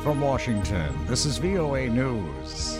from Washington, this is VOA News.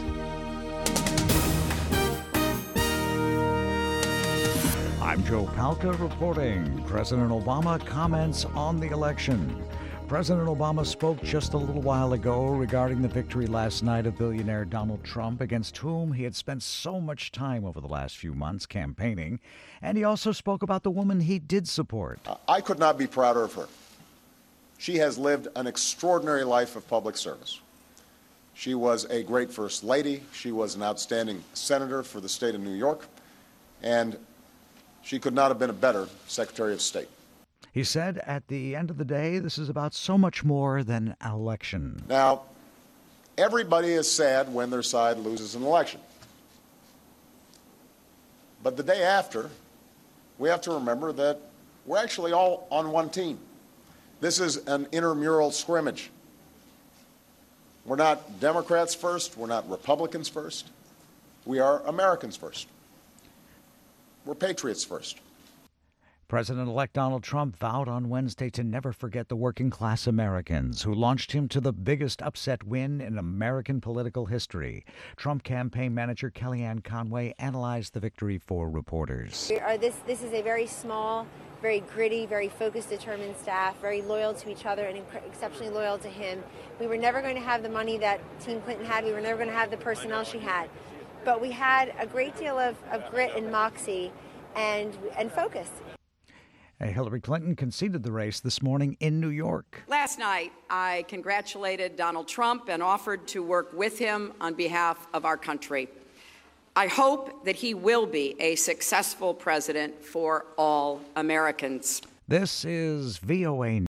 I'm Joe Palca reporting. President Obama comments on the election. President Obama spoke just a little while ago regarding the victory last night of billionaire Donald Trump, against whom he had spent so much time over the last few months campaigning. And he also spoke about the woman he did support. I could not be prouder of her. She has lived an extraordinary life of public service. She was a great First Lady. She was an outstanding senator for the state of New York. And she could not have been a better Secretary of State. He said, at the end of the day, this is about so much more than an election. Now, everybody is sad when their side loses an election. But the day after, we have to remember that we're actually all on one team. This is an intramural scrimmage. We're not Democrats first. We're not Republicans first. We are Americans first. We're patriots first. President-elect Donald Trump vowed on Wednesday to never forget the working-class Americans who launched him to the biggest upset win in American political history. Trump campaign manager Kellyanne Conway analyzed the victory for reporters. This is a very small, very gritty, very focused, determined staff, very loyal to each other and exceptionally loyal to him. We were never going to have the money that Team Clinton had. We were never going to have the personnel she had. But we had a great deal of grit and moxie and focus. Hillary Clinton conceded the race this morning in New York. Last night, I congratulated Donald Trump and offered to work with him on behalf of our country. I hope that he will be a successful president for all Americans. This is VOA